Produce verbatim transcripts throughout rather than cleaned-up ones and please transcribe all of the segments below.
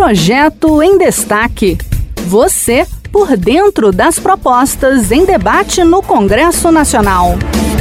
Projeto em Destaque. Você por dentro das propostas em debate no Congresso Nacional.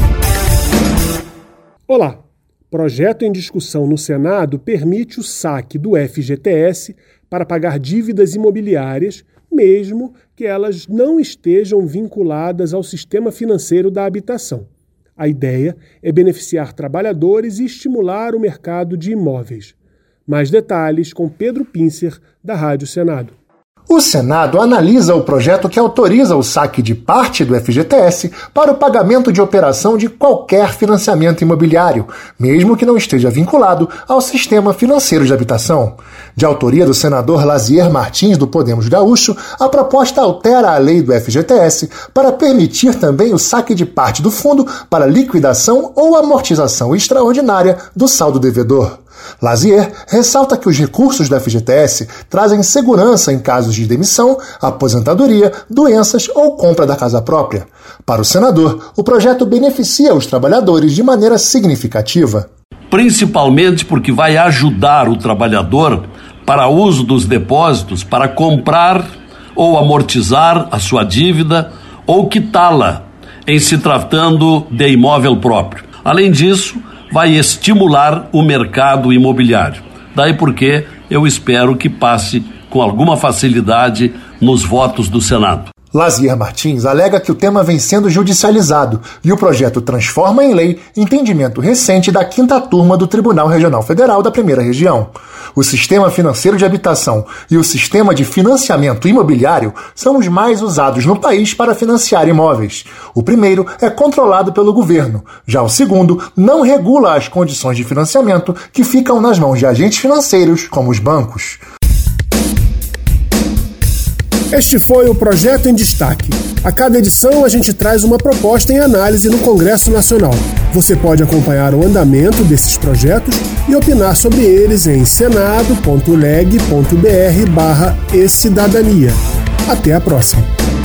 Olá! Projeto em discussão no Senado permite o saque do F G T S para pagar dívidas imobiliárias, mesmo que elas não estejam vinculadas ao sistema financeiro da habitação. A ideia é beneficiar trabalhadores e estimular o mercado de imóveis. Mais detalhes com Pedro Pincer, da Rádio Senado. O Senado analisa o projeto que autoriza o saque de parte do F G T S para o pagamento de operação de qualquer financiamento imobiliário, mesmo que não esteja vinculado ao sistema financeiro de habitação. De autoria do senador Lazier Martins, do Podemos Gaúcho, a proposta altera a lei do F G T S para permitir também o saque de parte do fundo para liquidação ou amortização extraordinária do saldo devedor. Lazier ressalta que os recursos do F G T S trazem segurança em casos de demissão, aposentadoria, doenças ou compra da casa própria. Para o senador, o projeto beneficia os trabalhadores de maneira significativa. Principalmente porque vai ajudar o trabalhador para uso dos depósitos para comprar ou amortizar a sua dívida ou quitá-la em se tratando de imóvel próprio. Além disso, vai estimular o mercado imobiliário. Daí porque eu espero que passe com alguma facilidade nos votos do Senado. Lazier Martins alega que o tema vem sendo judicializado e o projeto transforma em lei entendimento recente da quinta turma do Tribunal Regional Federal da Primeira Região. O sistema financeiro de habitação e o sistema de financiamento imobiliário são os mais usados no país para financiar imóveis. O primeiro é controlado pelo governo, já o segundo não regula as condições de financiamento que ficam nas mãos de agentes financeiros, como os bancos. Este foi o Projeto em Destaque. A cada edição a gente traz uma proposta em análise no Congresso Nacional. Você pode acompanhar o andamento desses projetos e opinar sobre eles em senado ponto leg ponto br barra e cidadania. Até a próxima.